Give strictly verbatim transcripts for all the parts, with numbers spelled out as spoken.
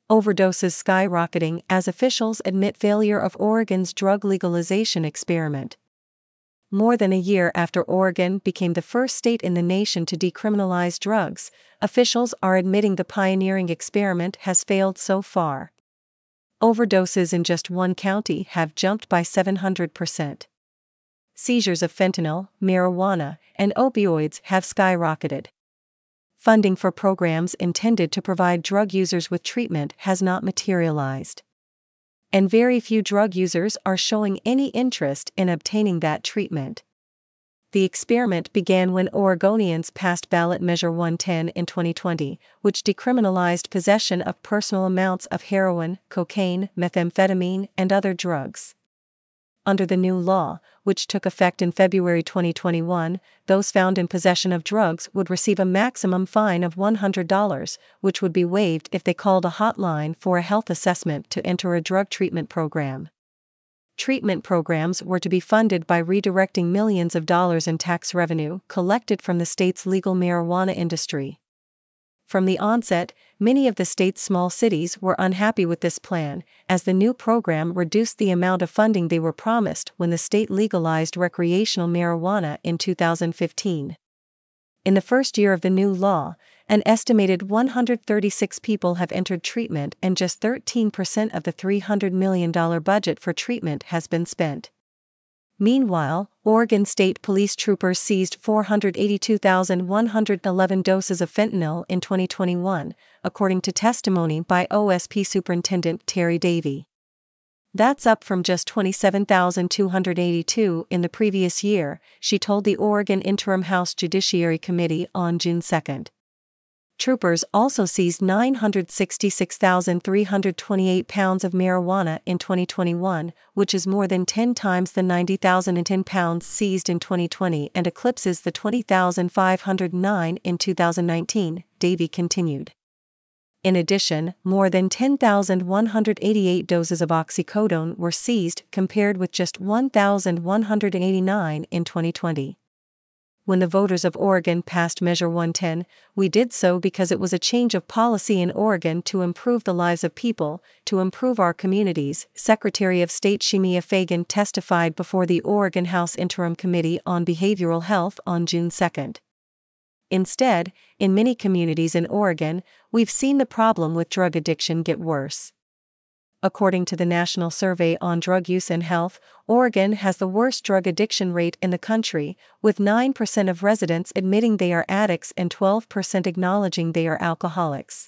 Overdoses skyrocketing as officials admit failure of Oregon's drug legalization experiment. More than a year after Oregon became the first state in the nation to decriminalize drugs, officials are admitting the pioneering experiment has failed so far. Overdoses in just one county have jumped by seven hundred percent. Seizures of fentanyl, marijuana, and opioids have skyrocketed. Funding for programs intended to provide drug users with treatment has not materialized. And very few drug users are showing any interest in obtaining that treatment. The experiment began when Oregonians passed ballot Measure one ten in twenty twenty, which decriminalized possession of personal amounts of heroin, cocaine, methamphetamine, and other drugs. Under the new law, which took effect in February twenty twenty-one, those found in possession of drugs would receive a maximum fine of one hundred dollars, which would be waived if they called a hotline for a health assessment to enter a drug treatment program. Treatment programs were to be funded by redirecting millions of dollars in tax revenue collected from the state's legal marijuana industry. From the onset, many of the state's small cities were unhappy with this plan, as the new program reduced the amount of funding they were promised when the state legalized recreational marijuana in two thousand fifteen. In the first year of the new law, an estimated one hundred thirty-six people have entered treatment and just thirteen percent of the three hundred million dollars budget for treatment has been spent. Meanwhile, Oregon State Police troopers seized four hundred eighty-two thousand one hundred eleven doses of fentanyl in twenty twenty-one, according to testimony by O S P Superintendent Terry Davey. That's up from just twenty-seven thousand two hundred eighty-two in the previous year, she told the Oregon Interim House Judiciary Committee on June second. Troopers also seized nine hundred sixty-six thousand three hundred twenty-eight pounds of marijuana in twenty twenty-one, which is more than ten times the ninety thousand ten pounds seized in twenty twenty and eclipses the twenty thousand five hundred nine in two thousand nineteen, Davey continued. In addition, more than ten thousand one hundred eighty-eight doses of oxycodone were seized compared with just one thousand one hundred eighty-nine in twenty twenty. When the voters of Oregon passed Measure one ten, we did so because it was a change of policy in Oregon to improve the lives of people, to improve our communities, Secretary of State Shemia Fagan testified before the Oregon House Interim Committee on Behavioral Health on June second. Instead, in many communities in Oregon, we've seen the problem with drug addiction get worse. According to the National Survey on Drug Use and Health, Oregon has the worst drug addiction rate in the country, with nine percent of residents admitting they are addicts and twelve percent acknowledging they are alcoholics.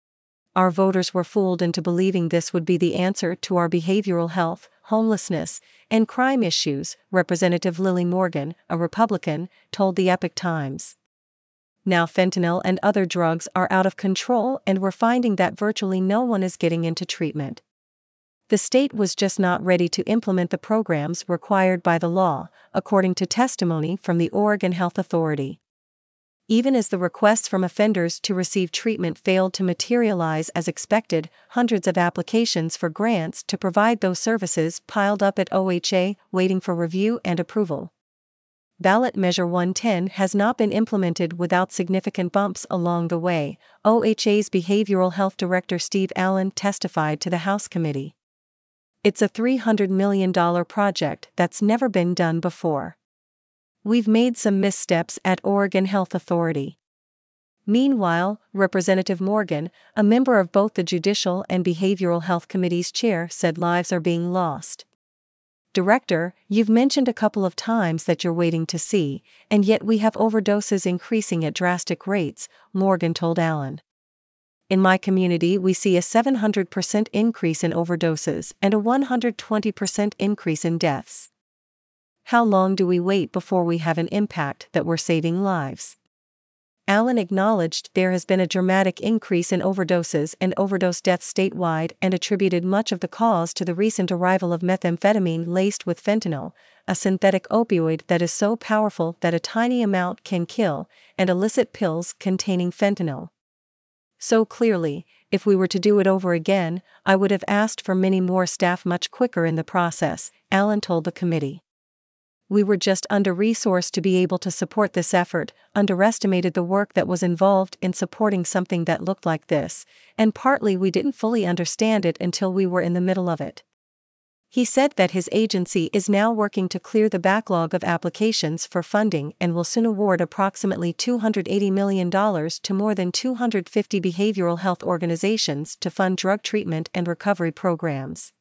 Our voters were fooled into believing this would be the answer to our behavioral health, homelessness, and crime issues, Representative Lily Morgan, a Republican, told the Epoch Times. Now fentanyl and other drugs are out of control and we're finding that virtually no one is getting into treatment. The state was just not ready to implement the programs required by the law, according to testimony from the Oregon Health Authority. Even as the requests from offenders to receive treatment failed to materialize as expected, hundreds of applications for grants to provide those services piled up at O H A, waiting for review and approval. Ballot Measure one ten has not been implemented without significant bumps along the way, O H A's Behavioral Health Director Steve Allen testified to the House Committee. It's a three hundred million dollars project that's never been done before. We've made some missteps at Oregon Health Authority. Meanwhile, Representative Morgan, a member of both the Judicial and Behavioral Health Committee's chair, said lives are being lost. Director, you've mentioned a couple of times that you're waiting to see, and yet we have overdoses increasing at drastic rates, Morgan told Allen. In my community we see a seven hundred percent increase in overdoses and a one hundred twenty percent increase in deaths. How long do we wait before we have an impact that we're saving lives? Allen acknowledged there has been a dramatic increase in overdoses and overdose deaths statewide and attributed much of the cause to the recent arrival of methamphetamine laced with fentanyl, a synthetic opioid that is so powerful that a tiny amount can kill, and illicit pills containing fentanyl. So clearly, if we were to do it over again, I would have asked for many more staff much quicker in the process, Allen told the committee. We were just under-resourced to be able to support this effort, underestimated the work that was involved in supporting something that looked like this, and partly we didn't fully understand it until we were in the middle of it. He said that his agency is now working to clear the backlog of applications for funding and will soon award approximately two hundred eighty million dollars to more than two hundred fifty behavioral health organizations to fund drug treatment and recovery programs.